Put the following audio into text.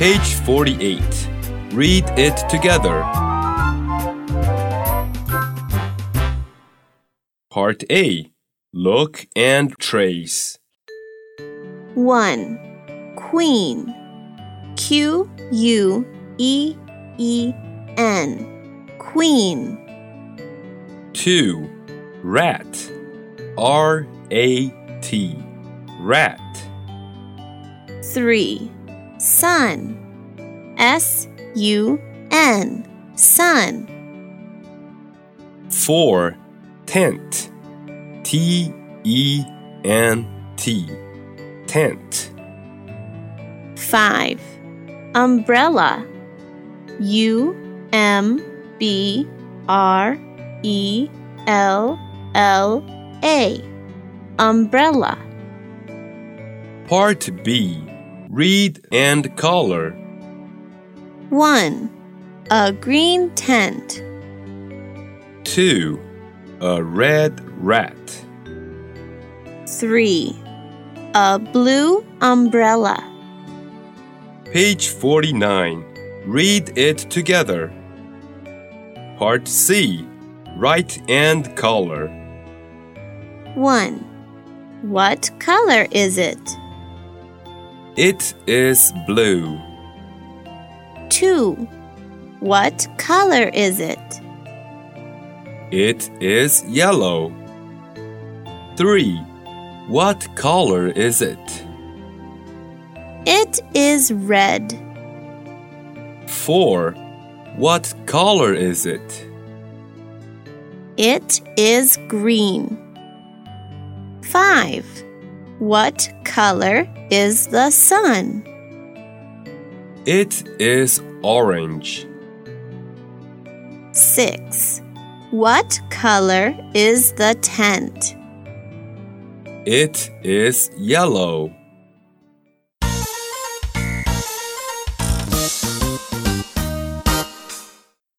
Page 48. Read it together. Part A. Look and trace. 1. Queen. Q-U-E-E-N. Queen. 2. Rat. R-A-T. Rat. 3. Sun. S-U-N. Sun. 4. Tent. T-E-N-T. Tent. 5. Umbrella. U-M-B-R-E-L-L-A. Umbrella. Part B. Read and color. 1. A green tent. 2. A red rat. 3. A blue umbrella. Page 49. Read it together. Part C. Write and color. 1. What color is it? It is blue. 2. What color is it? It is yellow. 3. What color is it? It is red. 4. What color is it? It is green. 5. What color is the sun? It is orange. 6. What color is the tent? It is yellow.